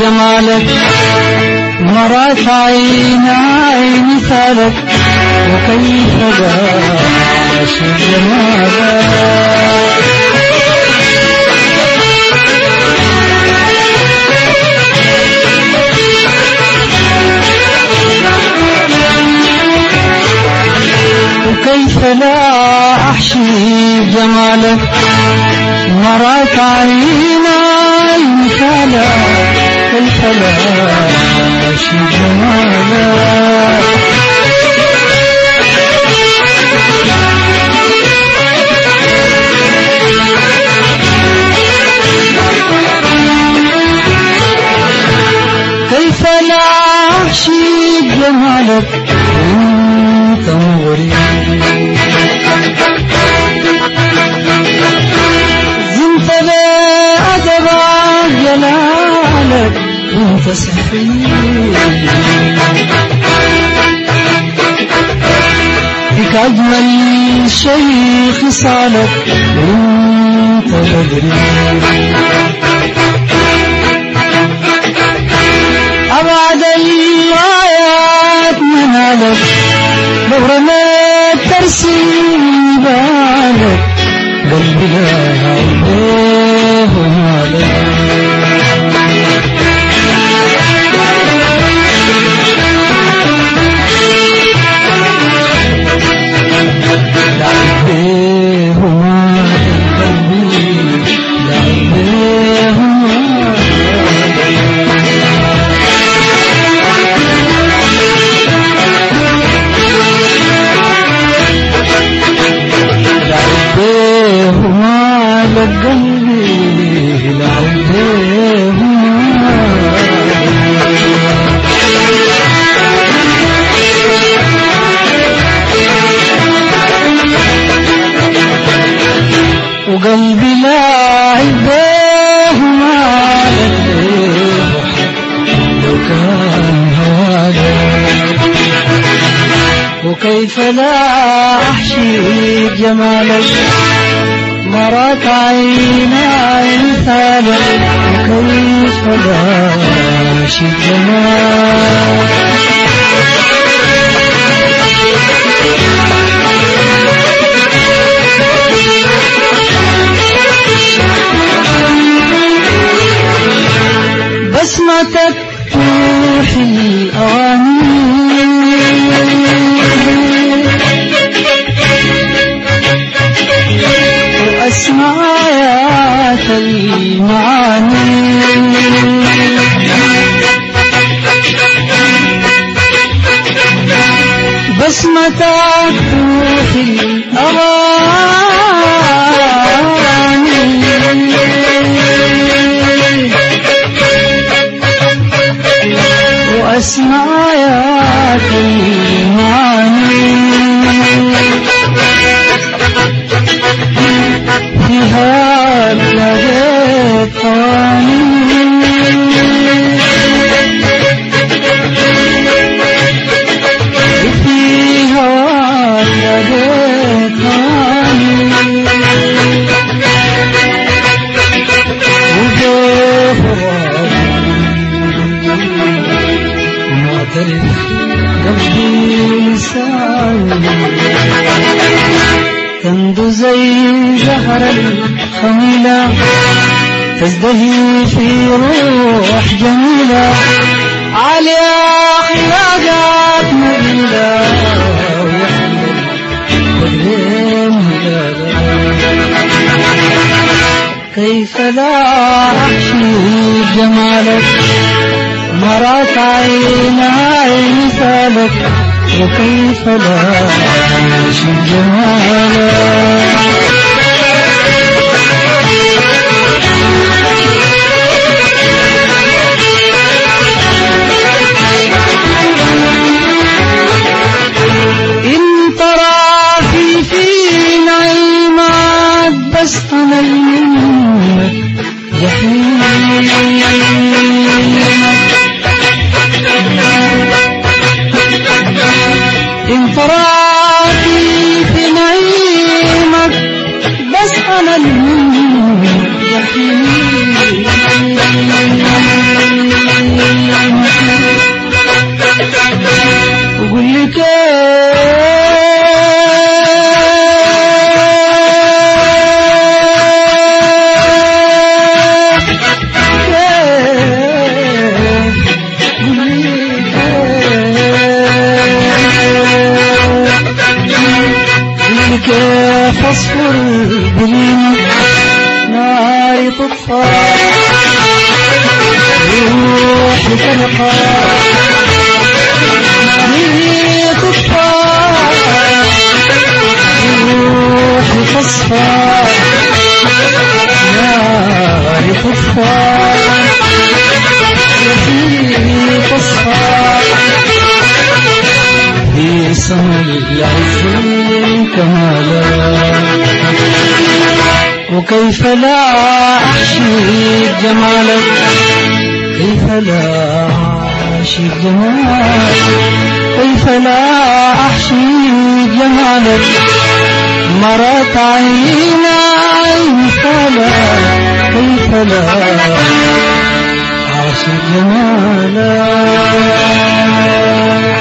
جمالك مرت عيني مثالك وكيف داش جمالك وكيف لا أحشي جمالك مرت عيني مثالك كيف لا أحشي جمالك كيف لا أحشي جمالك وانت مغري زنت بأدب جلالك وانت سحري فيك أجمل شيء خصالك وانت بدري أبعد الآيات منالك لو رميت ترسيبالك قلبي لا عليه مالك لا عليه مالك قلبي لا عليه قلبي لعبه وقلبي لعبه مالك لو كان هواك وكيف لا أحشي جمالك مرت عيني مثالك وكيف لا أحشي جمالك بسمتك توحي الأواني وأسمع آيات المعاني بسمتك توحي الأواني وأسمع آيات المعاني فيها لقيت طاني فيها لقيت طاني معترف قلبي لساني تندو زي زهر الخميلة تزدهي في روح جميلة عالية خلاقات نبيلة ويحمل بدرين هلالا كيف لا أحشي جمالك مرت عيني مثالك وكيف لا أحشي جمالك إن ترى في نعيمات بس أنا منك جحيم إن ترى في نعيمك تلقى هي تطفى روحي تصفى ناري تطفى يدي تصفى في سما العز كمالا وكيف لا أحشي جمالك كيف لا أحشي جمالك كيف لا أحشي جمالك مرت عيناي فلا كيف لا أحشي جمالك